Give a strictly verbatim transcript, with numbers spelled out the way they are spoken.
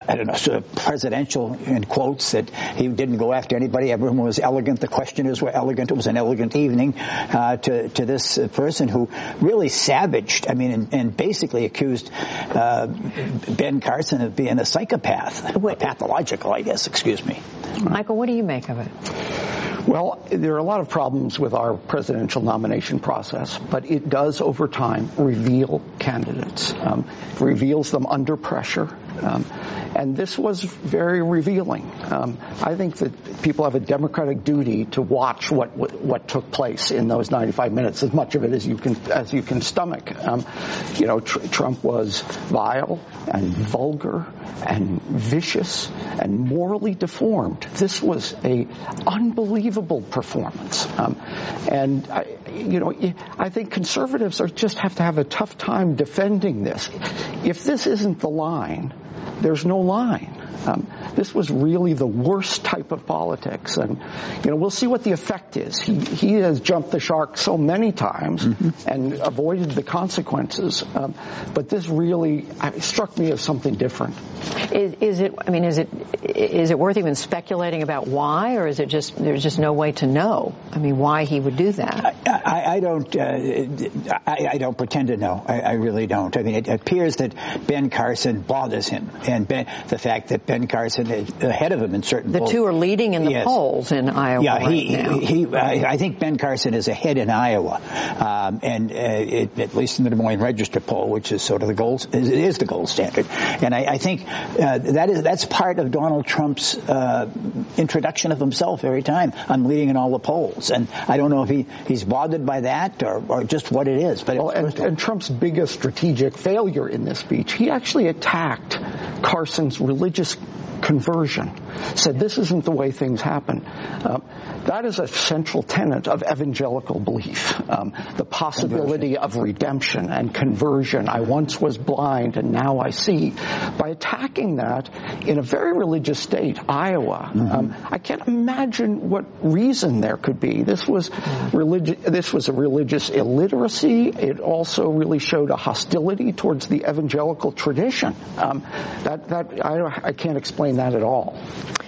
I don't know, sort of presidential, in quotes, that he didn't go after anybody. Everyone was elegant. The questioners were elegant. It was an elegant evening uh, to, to this person who really savaged, I mean, and, and basically accused uh, Ben Carson of being a psychopath, or pathological, I guess, excuse me. Michael, what do you make of it? Well, there are a lot of problems with our presidential nomination process, but it does, over time, reveal candidates. Um, it reveals them under pressure. Um, and this was very revealing. Um, I think that people have a democratic duty to watch what what, what took place in those ninety-five minutes, as much of it as you can as you can stomach. Um, you know, tr- Trump was vile and vulgar and vicious and morally deformed. This was a unbelievable performance. Um, and I, you know, I think conservatives are just have to have a tough time defending this. If this isn't the line, there's no line. Um, this was really the worst type of politics, and you know we'll see what the effect is. He he has jumped the shark so many times mm-hmm. and avoided the consequences, um, but this really uh, struck me as something different. Is, is it? I mean, is it is it worth even speculating about why, or is it just there's just no way to know? I mean, why he would do that? I, I, I don't. Uh, I, I don't pretend to know. I, I really don't. I mean, it appears that Ben Carson bothers him, and Ben, the fact that Ben Carson is ahead of him in certain the polls. two are leading in the yes. polls in Iowa. Yeah, right he, now. he, he I, I think Ben Carson is ahead in Iowa, um, and uh, it, at least in the Des Moines Register poll, which is sort of the gold, it is the gold standard. And I, I think uh, that is that's part of Donald Trump's uh, introduction of himself every time. I'm leading in all the polls, and I don't know if he, he's bothered by that or, or just what it is. But well, and, and Trump's biggest strategic failure in this speech, he actually attacked Carson's religious conversion, said this isn't the way things happen. Uh, that is a central tenet of evangelical belief, um, the possibility conversion. of redemption and conversion. I once was blind and now I see. By attacking that in a very religious state, Iowa, mm-hmm. um, I can't imagine what reason there could be. This was religi- This was a religious illiteracy. It also really showed a hostility towards the evangelical tradition. Um, that that I, I can't explain that at all.